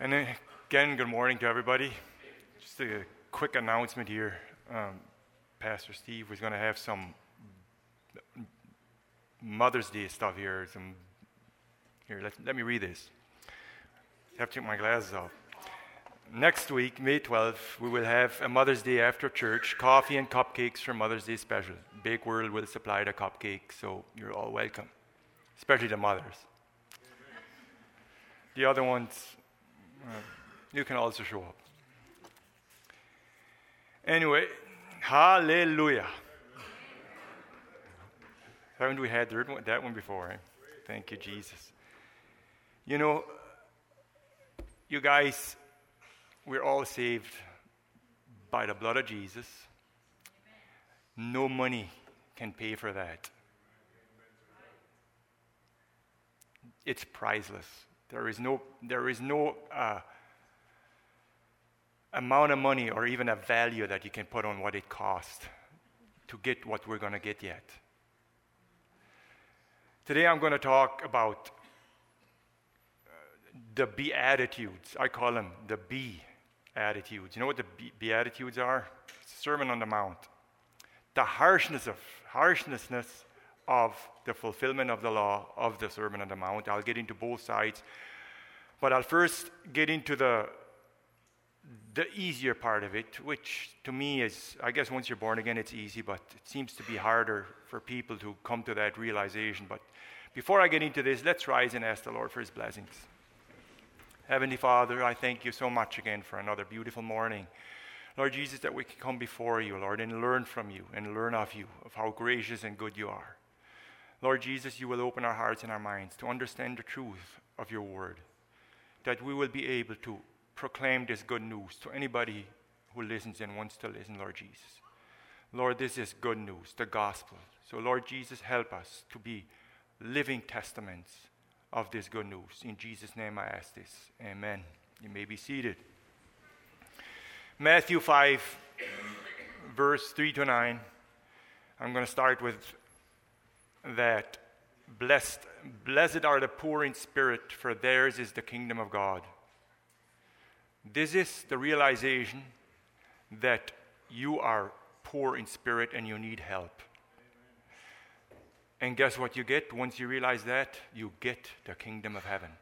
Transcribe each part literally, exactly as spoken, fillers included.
And then again, good morning to everybody. Just a quick announcement here. Um, Pastor Steve was going to have some Mother's Day stuff here. Some here. Let, let me read this. I have to take my glasses off. Next week, May twelfth, we will have a Mother's Day after church, coffee and cupcakes for Mother's Day special. Bake World will supply the cupcakes, so you're all welcome, especially the mothers. The other ones, uh, you can also show up. Anyway, hallelujah. Haven't we had that one before? Eh? Thank you, Jesus. You know, you guys, we're all saved by the blood of Jesus. No money can pay for that. It's priceless. There is no, there is no uh, amount of money or even a value that you can put on what it costs to get what we're going to get yet. Today I'm going to talk about uh, the Beatitudes. I call them the Beatitudes. You know what the Be- Beatitudes are? It's the Sermon on the Mount. The harshness of harshnessness of the fulfillment of the law of the Sermon on the Mount. I'll get into both sides, but I'll first get into the the easier part of it, which to me is, I guess once you're born again, it's easy, but it seems to be harder for people to come to that realization. But before I get into this, let's rise and ask the Lord for his blessings. Heavenly Father, I thank you so much again for another beautiful morning. Lord Jesus, that we can come before you, Lord, and learn from you and learn of you, of how gracious and good you are. Lord Jesus, you will open our hearts and our minds to understand the truth of your word, that we will be able to proclaim this good news to anybody who listens and wants to listen, Lord Jesus. Lord, this is good news, the gospel. So, Lord Jesus, help us to be living testaments of this good news. In Jesus' name I ask this. Amen. You may be seated. Matthew five, verse three to nine. I'm going to start with that. Blessed, blessed are the poor in spirit, for theirs is the kingdom of God. This is the realization that you are poor in spirit and you need help. And guess what you get once you realize that? You get the kingdom of heaven.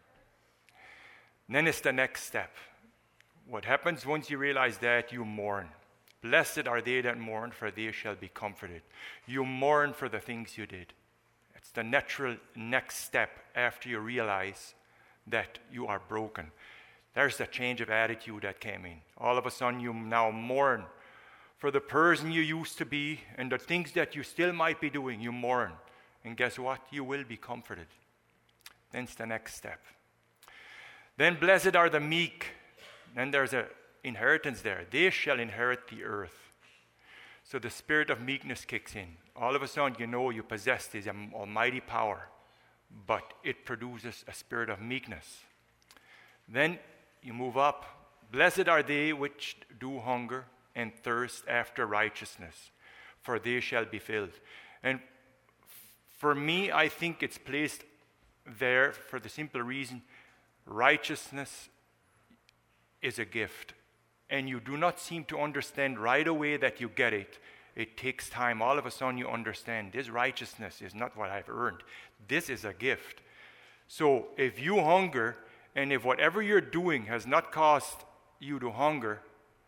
Then it's the next step. What happens once you realize that? You mourn. Blessed are they that mourn, for they shall be comforted. You mourn for the things you did. It's the natural next step after you realize that you are broken. There's the change of attitude that came in. All of a sudden, you now mourn for the person you used to be and the things that you still might be doing. You mourn. And guess what? You will be comforted. Then it's the next step. Then blessed are the meek. Then there's an inheritance there. They shall inherit the earth. So the spirit of meekness kicks in. All of a sudden, you know you possess this almighty power, but it produces a spirit of meekness. Then you move up. Blessed are they which do hunger and thirst after righteousness, for they shall be filled. And for me, I think it's placed there for the simple reason, righteousness is a gift. And you do not seem to understand right away that you get it. It takes time. All of a sudden you understand this righteousness is not what I've earned. This is a gift. So if you hunger, and if whatever you're doing has not caused you to hunger,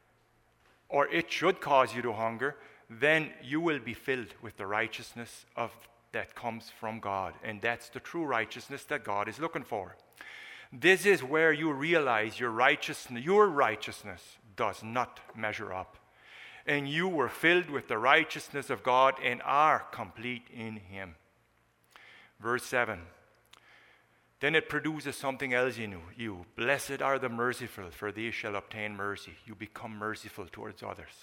or it should cause you to hunger, then you will be filled with the righteousness of that comes from God. And that's the true righteousness that God is looking for. This is where you realize your righteousness, your righteousness does not measure up. And you were filled with the righteousness of God and are complete in him. Verse seven. Then it produces something else in you. Blessed are the merciful, for they shall obtain mercy. You become merciful towards others.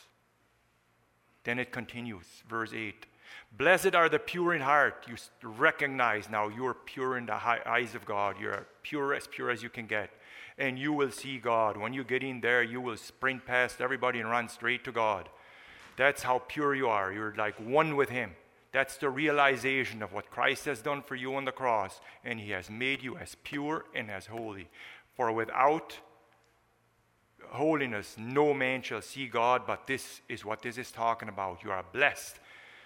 Then it continues, verse eight. Blessed are the pure in heart. You recognize now you're pure in the eyes of God. You're pure, as pure as you can get. And you will see God. When you get in there, you will sprint past everybody and run straight to God. That's how pure you are. You're like one with him. That's the realization of what Christ has done for you on the cross. And he has made you as pure and as holy. For without holiness, no man shall see God, but this is what this is talking about. You are blessed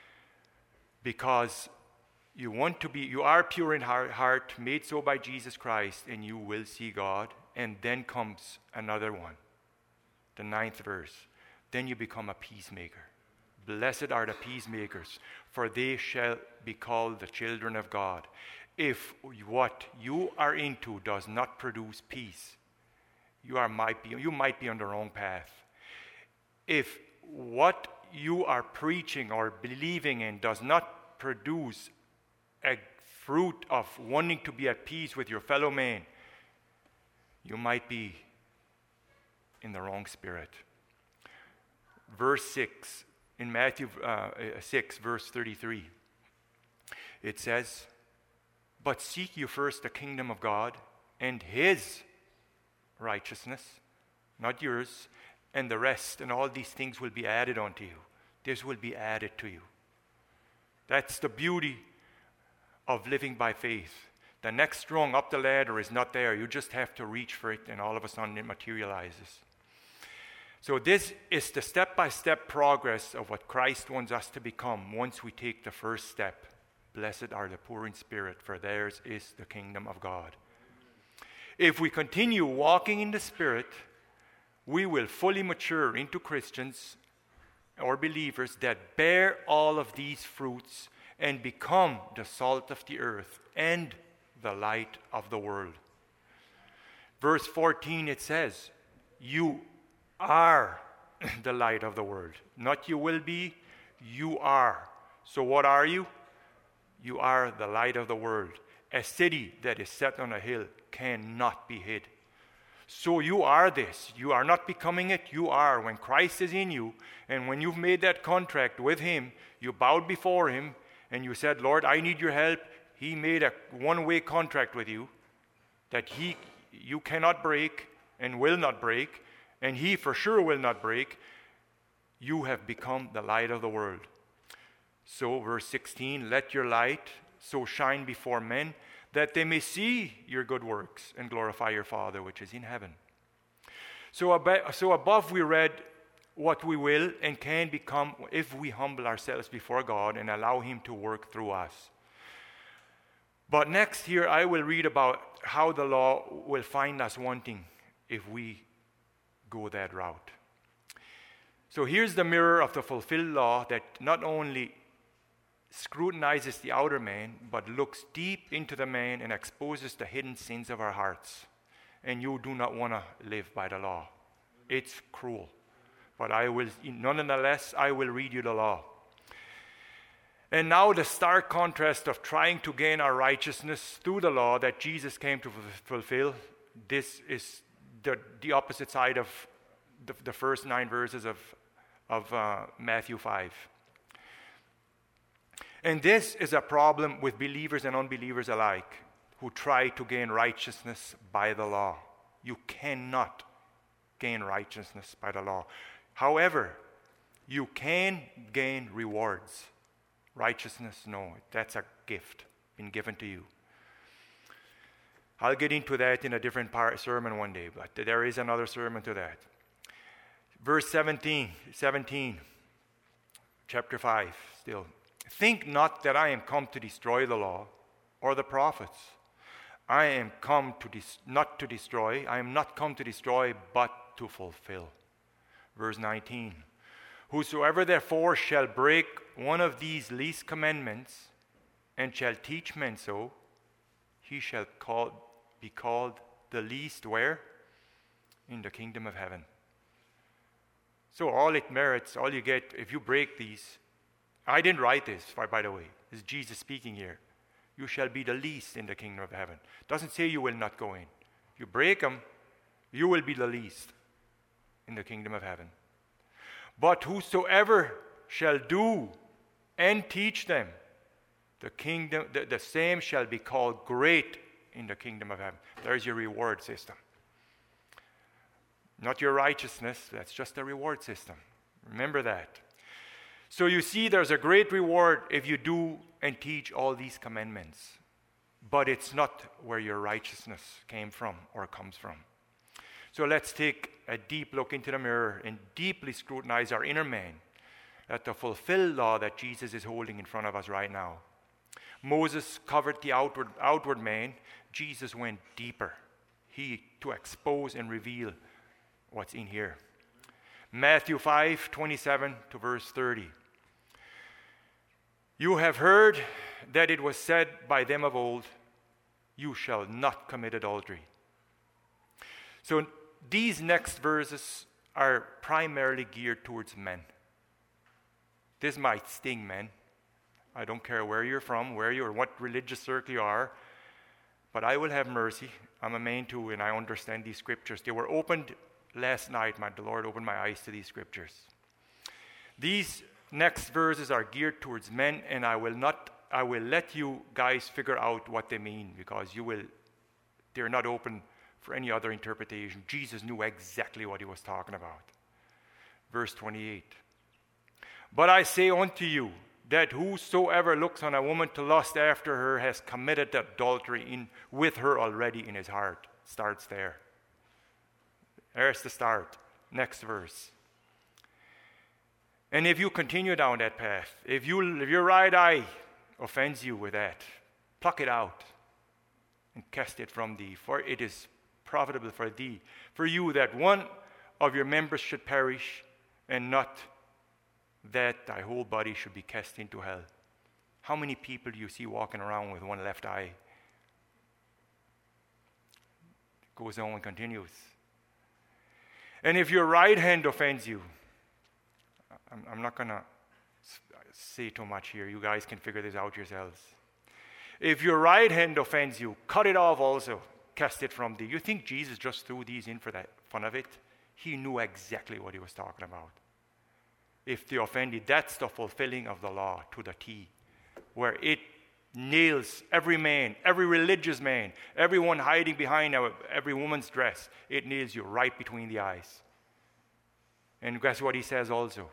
because you want to be, you are pure in heart, made so by Jesus Christ, and you will see God. And then comes another one, the ninth verse. Then you become a peacemaker. Blessed are the peacemakers, for they shall be called the children of God. If what you are into does not produce peace, you are might be you might be on the wrong path. If what you are preaching or believing in does not produce a fruit of wanting to be at peace with your fellow man, you might be in the wrong spirit. Verse six, in Matthew uh, six, verse thirty-three, it says, "But seek you first the kingdom of God and his righteousness," not yours, "and the rest, and all these things will be added unto you." This will be added to you. That's the beauty of living by faith. The next rung up the ladder is not there. You just have to reach for it, and all of a sudden it materializes. So this is the step-by-step progress of what Christ wants us to become once we take the first step. Blessed are the poor in spirit, for theirs is the kingdom of God. If we continue walking in the Spirit, we will fully mature into Christians or believers that bear all of these fruits and become the salt of the earth and the light of the world. Verse fourteen, it says, "You are the light of the world." Not you will be, you are. So what are you? You are the light of the world. A city that is set on a hill cannot be hid. So you are this. You are not becoming it. You are. When Christ is in you, and when you've made that contract with him, you bowed before him, and you said, "Lord, I need your help." He made a one-way contract with you that he, you cannot break and will not break, and he for sure will not break. You have become the light of the world. So, verse sixteen, "Let your light so shine before men that they may see your good works and glorify your Father which is in heaven." So, ab- so above we read what we will and can become if we humble ourselves before God and allow him to work through us. But next here I will read about how the law will find us wanting if we go that route. So here's the mirror of the fulfilled law that not only scrutinizes the outer man, but looks deep into the man and exposes the hidden sins of our hearts. And you do not want to live by the law. It's cruel. But I will, nonetheless, I will read you the law. And now the stark contrast of trying to gain our righteousness through the law that Jesus came to f- fulfill, this is the, the opposite side of the, the first nine verses of, of uh, Matthew five. And this is a problem with believers and unbelievers alike who try to gain righteousness by the law. You cannot gain righteousness by the law. However, you can gain rewards. Righteousness, no, that's a gift been given to you. I'll get into that in a different part, sermon one day, but there is another sermon to that. Verse seventeen, seventeen, chapter five, still. "Think not that I am come to destroy the law or the prophets. I am come to dis- not to destroy. I am not come to destroy, but to fulfill." Verse nineteen. "Whosoever therefore shall break one of these least commandments and shall teach men so, he shall call, be called the least where? In the kingdom of heaven." So all it merits, all you get, if you break these, I didn't write this, by the way. This is Jesus speaking here. You shall be the least in the kingdom of heaven. Doesn't say you will not go in. If you break them, you will be the least in the kingdom of heaven. "But whosoever shall do and teach them, the kingdom, the, the same shall be called great in the kingdom of heaven." There's your reward system. Not your righteousness, that's just a reward system. Remember that. So you see, there's a great reward if you do and teach all these commandments. But it's not where your righteousness came from or comes from. So let's take a deep look into the mirror and deeply scrutinize our inner man at the fulfilled law that Jesus is holding in front of us right now. Moses covered the outward, outward man. Jesus went deeper. He to expose and reveal what's in here. Matthew five, twenty-seven to verse thirty. You have heard that it was said by them of old, you shall not commit adultery. So these next verses are primarily geared towards men. This might sting men. I don't care where you're from, where you or what religious circle you are, but I will have mercy. I'm a man too, and I understand these scriptures. They were opened last night. My, the Lord opened my eyes to these scriptures. These next verses are geared towards men, and I will not. I will let you guys figure out what they mean, because you will. They're not open for any other interpretation. Jesus knew exactly what he was talking about. Verse twenty-eight. But I say unto you, that whosoever looks on a woman to lust after her has committed adultery in, with her already in his heart. Starts there. There's the start. Next verse. And if you continue down that path, if, you, if your right eye offends you with that, pluck it out and cast it from thee, for it is profitable for thee, for you that one of your members should perish, and not that thy whole body should be cast into hell. How many people do you see walking around with one left eye? It goes on and continues. And if your right hand offends you, I'm, I'm not going to say too much here. You guys can figure this out yourselves. If your right hand offends you, cut it off also. Cast it from thee. You think Jesus just threw these in for that fun of it? He knew exactly what he was talking about. If they offended, that's the fulfilling of the law to the T, where it nails every man, every religious man, everyone hiding behind every woman's dress. It nails you right between the eyes. And guess what he says also?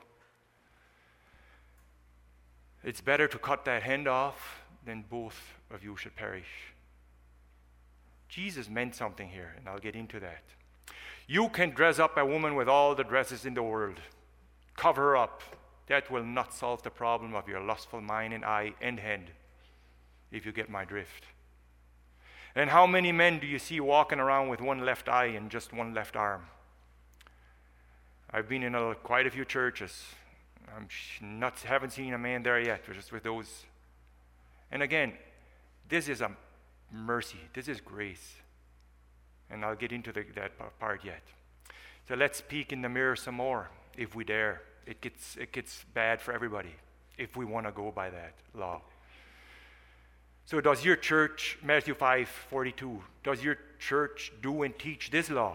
It's better to cut that hand off than both of you should perish. Jesus meant something here, and I'll get into that. You can dress up a woman with all the dresses in the world. Cover her up. That will not solve the problem of your lustful mind and eye and hand, if you get my drift. And how many men do you see walking around with one left eye and just one left arm? I've been in a, quite a few churches. I'm not haven't seen a man there yet, just with those. And again, this is a mercy. This is grace. And I'll get into the, that part yet. So let's peek in the mirror some more, if we dare. It gets it gets bad for everybody if we want to go by that law. So does your church, Matthew five forty-two, does your church do and teach this law?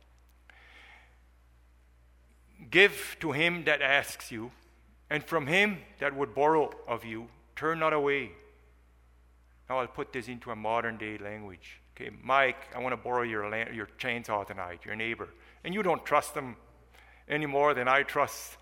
Give to him that asks you, and from him that would borrow of you, turn not away. Now I'll put this into a modern day language. Okay, Mike, I want to borrow your la- your chainsaw tonight, your neighbor. And you don't trust them any more than I trust.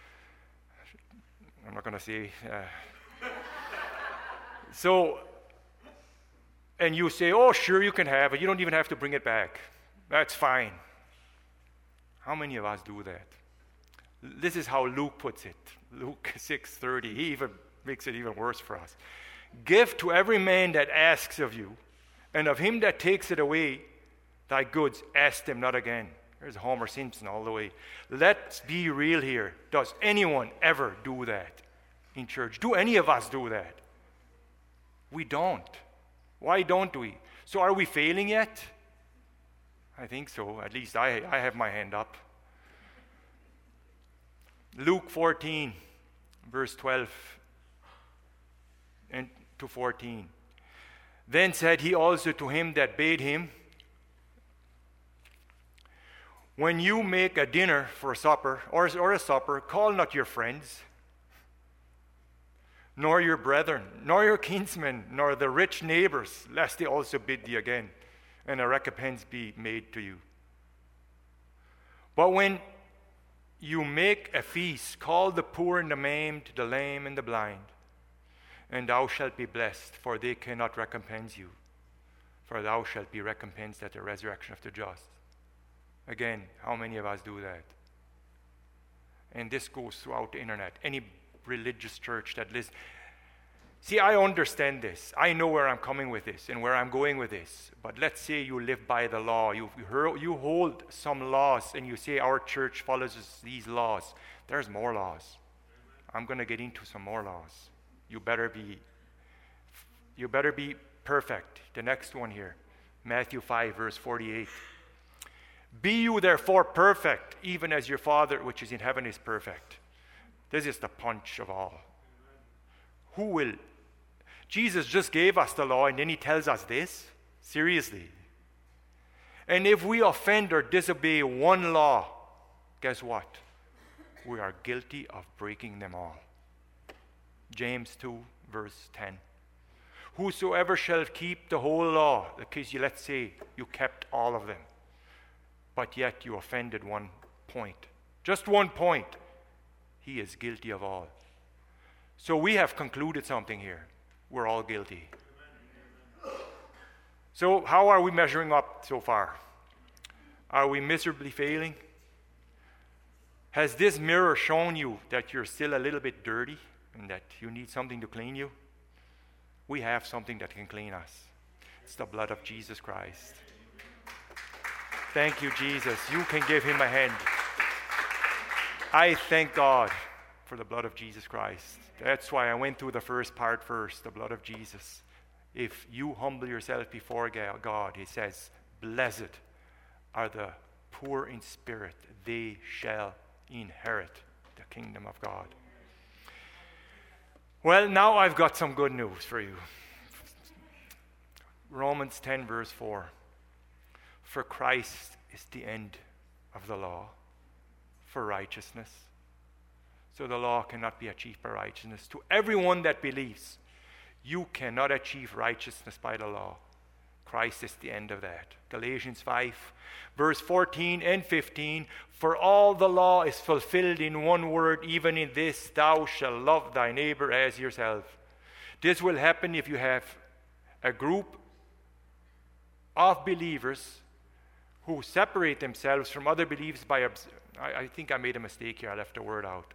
I'm not going to say. Uh, so, and you say, oh, sure, you can have it. You don't even have to bring it back. That's fine. How many of us do that? This is how Luke puts it. Luke six thirty. He even makes it even worse for us. Give to every man that asks of you, and of him that takes it away, thy goods, ask them not again. There's Homer Simpson all the way. Let's be real here. Does anyone ever do that in church? Do any of us do that? We don't. Why don't we? So are we failing yet? I think so. At least I, I have my hand up. Luke fourteen, verse twelve and to fourteen. Then said he also to him that bade him, when you make a dinner for a supper, or, or a supper, call not your friends, nor your brethren, nor your kinsmen, nor the rich neighbors, lest they also bid thee again, and a recompense be made to you. But when you make a feast, call the poor and the maimed, the lame and the blind, and thou shalt be blessed, for they cannot recompense you, for thou shalt be recompensed at the resurrection of the just. Again, how many of us do that? And this goes throughout the internet. Any religious church that listens. See, I understand this. I know where I'm coming with this and where I'm going with this. But let's say you live by the law. You, you hold some laws and you say our church follows these laws. There's more laws. I'm going to get into some more laws. You better be, you better be perfect. The next one here, Matthew five, verse forty-eight. Be you therefore perfect, even as your Father which is in heaven is perfect. This is the punch of all. Who will? Jesus just gave us the law and then he tells us this? Seriously. And if we offend or disobey one law, guess what? We are guilty of breaking them all. James two, verse ten. Whosoever shall keep the whole law, because you, let's say you kept all of them, but yet you offended one point, just one point, he is guilty of all. So we have concluded something here. We're all guilty. So how are we measuring up so far? Are we miserably failing? Has this mirror shown you that you're still a little bit dirty and that you need something to clean you? We have something that can clean us. It's the blood of Jesus Christ. Thank you, Jesus. You can give him a hand. I thank God for the blood of Jesus Christ. That's why I went through the first part first, the blood of Jesus. If you humble yourself before God, he says, blessed are the poor in spirit. They shall inherit the kingdom of God. Well, now I've got some good news for you. Romans ten, verse four. For Christ is the end of the law for righteousness. So the law cannot be achieved by righteousness. To everyone that believes, you cannot achieve righteousness by the law. Christ is the end of that. Galatians five, verse fourteen and fifteen. For all the law is fulfilled in one word, even in this, thou shalt love thy neighbor as yourself. This will happen if you have a group of believers who separate themselves from other believers by, obs- I, I think I made a mistake here, I left a word out.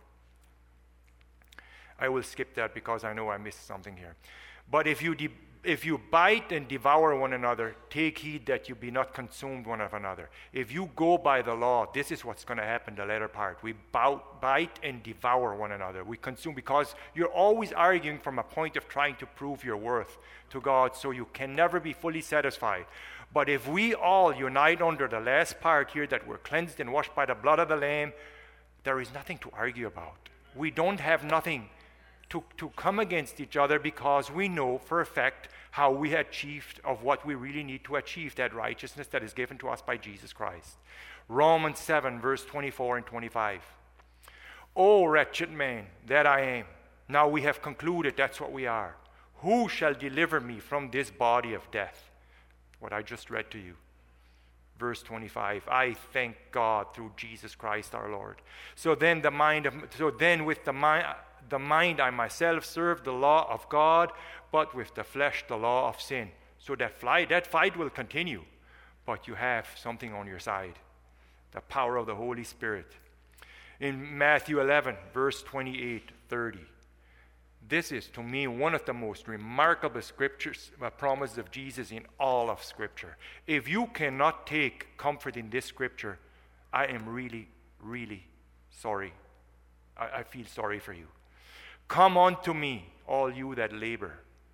I will skip that because I know I missed something here. But if you de- if you bite and devour one another, take heed that you be not consumed one of another. If you go by the law, this is what's going to happen, the latter part. We bow, bite and devour one another. We consume because you're always arguing from a point of trying to prove your worth to God, so you can never be fully satisfied. But if we all unite under the last part here, that we're cleansed and washed by the blood of the Lamb, there is nothing to argue about. We don't have nothing to, to come against each other, because we know for a fact how we achieved of what we really need to achieve, that righteousness that is given to us by Jesus Christ. Romans seven, verse twenty-four and twenty-five. O wretched man that I am. Now we have concluded that's what we are. Who shall deliver me from this body of death? What I just read to you. Verse twenty-five, I thank God through Jesus Christ our Lord. So then the mind of so then with the mind the mind I myself serve the law of God, but with the flesh the law of sin. So that fight that fight will continue, but you have something on your side, the power of the Holy Spirit. In Matthew eleven, verse twenty-eight, thirty. This is, to me, one of the most remarkable scriptures, uh, promises of Jesus in all of Scripture. If you cannot take comfort in this Scripture, I am really, really sorry. I, I feel sorry for you. Come unto me, all you that labor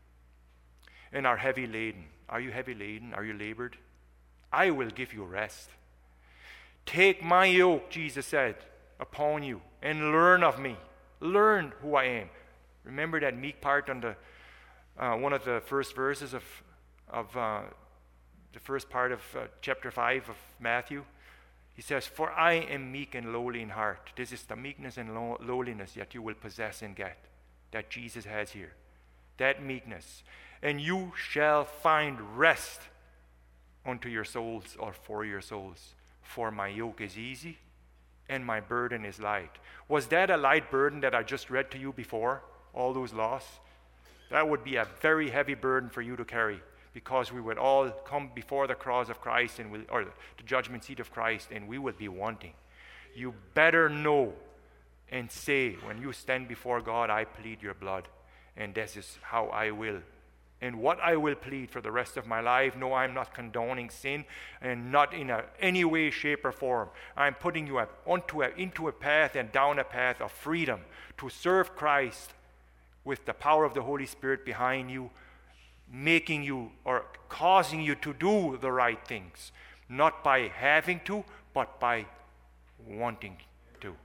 and are heavy laden. Are you heavy laden? Are you labored? I will give you rest. Take my yoke, Jesus said, upon you, and learn of me. Learn who I am. Remember that meek part on the uh, one of the first verses of of uh, the first part of uh, chapter five of Matthew. He says, "For I am meek and lowly in heart." This is the meekness and low- lowliness that you will possess and get, that Jesus has here. That meekness, and you shall find rest unto your souls, or for your souls. For my yoke is easy, and my burden is light. Was that a light burden that I just read to you before? All those laws? That would be a very heavy burden for you to carry, because we would all come before the cross of Christ and we'll, or the judgment seat of Christ, and we will be wanting. You better know and say, when you stand before God, I plead your blood, and this is how I will. And what I will plead for the rest of my life. No, I'm not condoning sin, and not in a, any way, shape, or form. I'm putting you onto a, into a path and down a path of freedom to serve Christ with the power of the Holy Spirit behind you, making you or causing you to do the right things, not by having to, but by wanting to.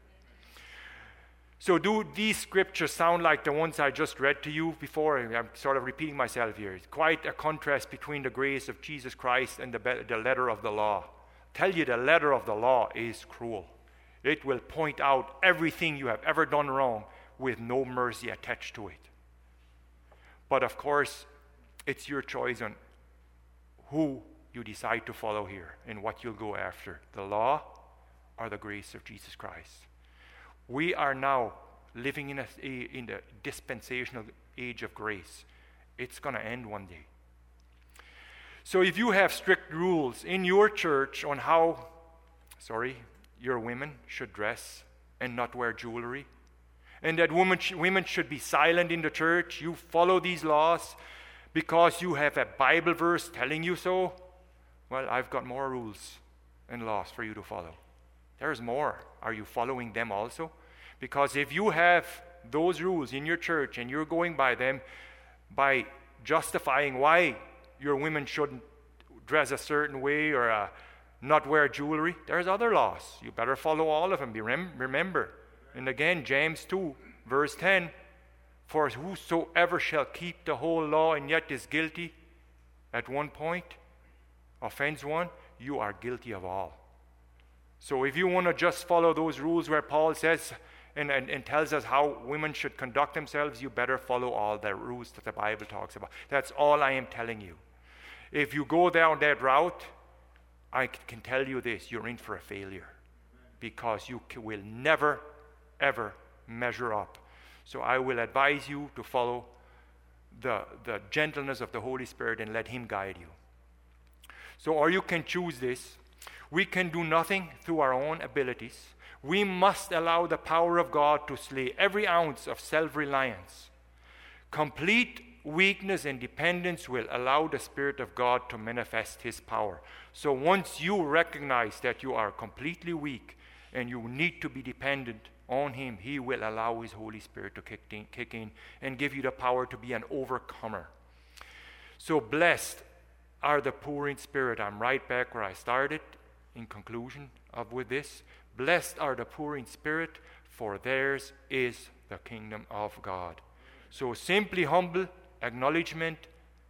So do these scriptures sound like the ones I just read to you before? I'm sort of repeating myself here. It's quite a contrast between the grace of Jesus Christ and the, the letter of the law. I tell you, the letter of the law is cruel. It will point out everything you have ever done wrong with no mercy attached to it. But of course, it's your choice on who you decide to follow here and what you'll go after, the law or the grace of Jesus Christ. We are now living in, a, in the dispensational age of grace. It's going to end one day. So if you have strict rules in your church on how, sorry, your women should dress and not wear jewelry, and that women, sh- women should be silent in the church, you follow these laws because you have a Bible verse telling you so, well, I've got more rules and laws for you to follow. There's more. Are you following them also? Because if you have those rules in your church and you're going by them by justifying why your women shouldn't dress a certain way or uh, not wear jewelry, there's other laws. You better follow all of them. Remember. And again, James two, verse ten, for whosoever shall keep the whole law and yet is guilty at one point, offends one, you are guilty of all. So if you want to just follow those rules where Paul says and, and, and tells us how women should conduct themselves, you better follow all the rules that the Bible talks about. That's all I am telling you. If you go down that route, I can tell you this, you're in for a failure, because you will never, ever measure up. So I will advise you to follow the, the gentleness of the Holy Spirit and let Him guide you. So, or you can choose this. We can do nothing through our own abilities. We must allow the power of God to slay every ounce of self-reliance. Complete weakness and dependence will allow the Spirit of God to manifest His power. So once you recognize that you are completely weak and you need to be dependent on Him, He will allow His Holy Spirit to kick in, kick in and give you the power to be an overcomer. So blessed are the poor in spirit. I'm right back where I started. In conclusion of with this, blessed are the poor in spirit, for theirs is the kingdom of God. So simply humble acknowledgement,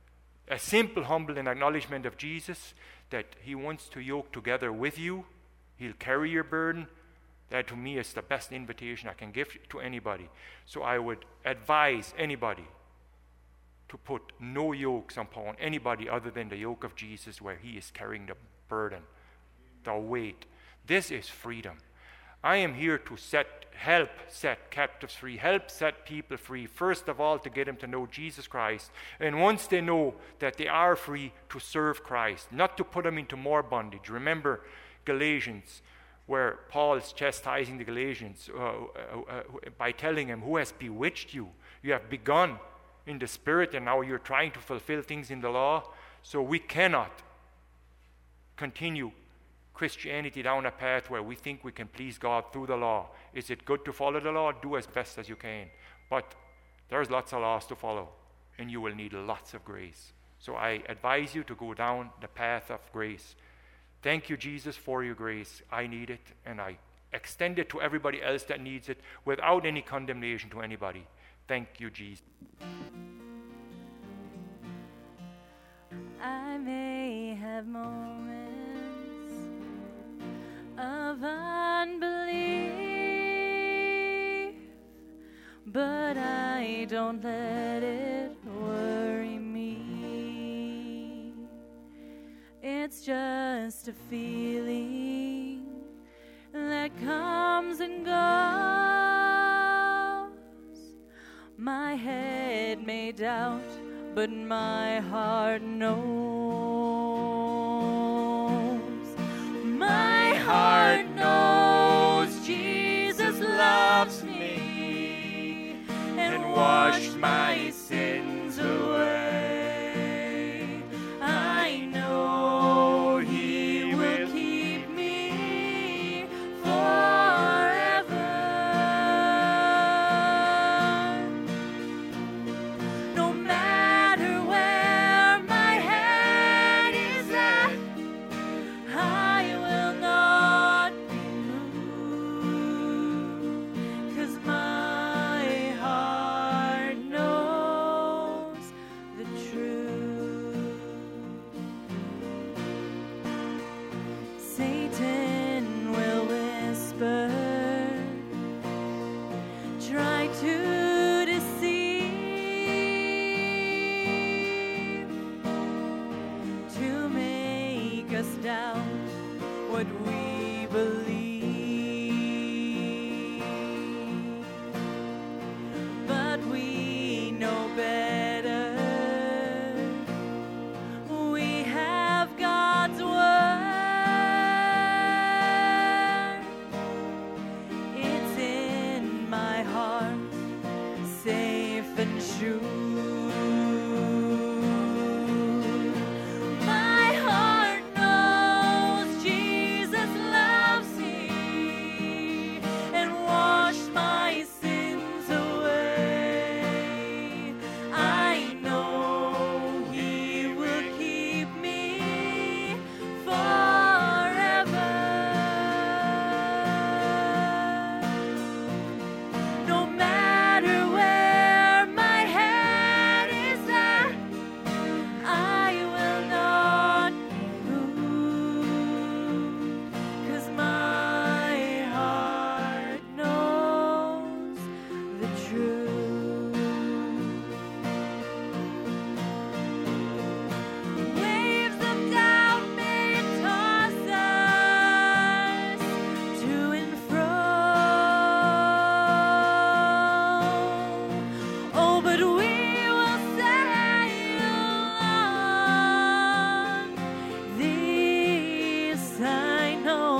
a simple humble and acknowledgement of Jesus, that He wants to yoke together with you. He'll carry your burden. That to me is the best invitation I can give to anybody. So I would advise anybody to put no yokes upon anybody other than the yoke of Jesus, where He is carrying the burden, the weight. This is freedom. I am here to set, help set captives free, help set people free, first of all to get them to know Jesus Christ, and once they know that they are free, to serve Christ, not to put them into more bondage. Remember Galatians, where Paul is chastising the Galatians uh, uh, uh, by telling them, who has bewitched you? You have begun in the Spirit, and now you're trying to fulfill things in the law. So we cannot continue Christianity down a path where we think we can please God through the law. Is it good to follow the law? Do as best as you can. But there's lots of laws to follow, and you will need lots of grace. So I advise you to go down the path of grace. Thank you, Jesus, for your grace. I need it, and I extend it to everybody else that needs it without any condemnation to anybody. Thank you, Jesus. I may have moments of unbelief, but I don't let it worry me. It's just a feeling that comes and goes. My head may doubt, but my heart knows. My heart knows Jesus loves me and washed my sins away. I know He will keep me forever. No matter where my head is at, I will not be moved, 'cause my heart knows the truth. Satan will whisper, try to deceive, to make us doubt what we believe. But we know better. We have God's word. It's in my heart, safe and sure. My heart knows Jesus loves me and washed my sins away. I know He will keep me forever. No matter where my head is at, I will not be moved, 'cause my heart knows the truth. Waves of doubt may toss us to and fro. Oh, but we will sail on. This I know.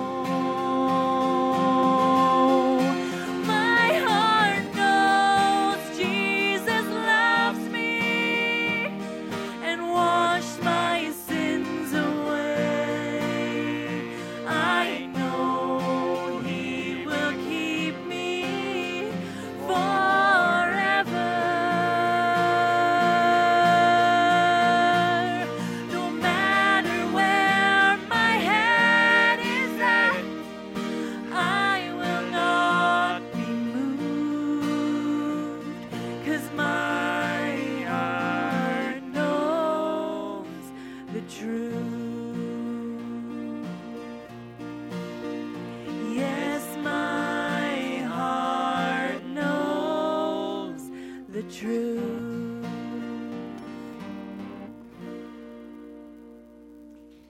My heart knows Jesus loves me and washed my sins away. I know He will keep me forever. No matter where my head is at, I will not be moved, 'cause my heart knows the truth. Yes, my heart knows the truth.